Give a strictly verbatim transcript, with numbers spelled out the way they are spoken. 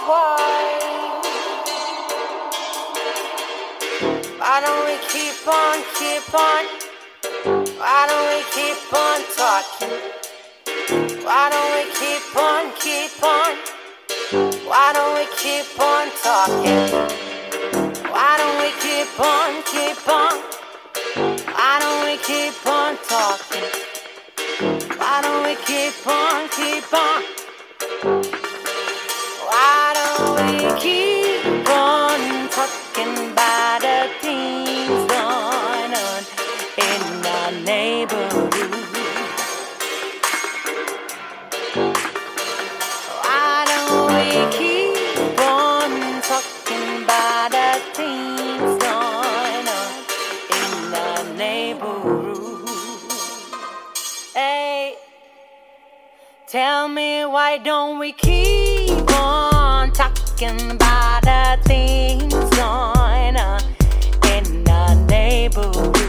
why? Why don't we keep on, keep on? Why don't we keep on talking? Why don't we keep on, keep on? Why don't we keep on talking? Why don't we keep on, keep on? Why don't we keep on talking? Why don't we keep on, keep on? Why don't we keep on talking about the things going on in our neighborhood? Why don't we keep on talking about the things going on in our neighborhood? Hey, tell me, why don't we keep on talking about the things going on in our neighborhood?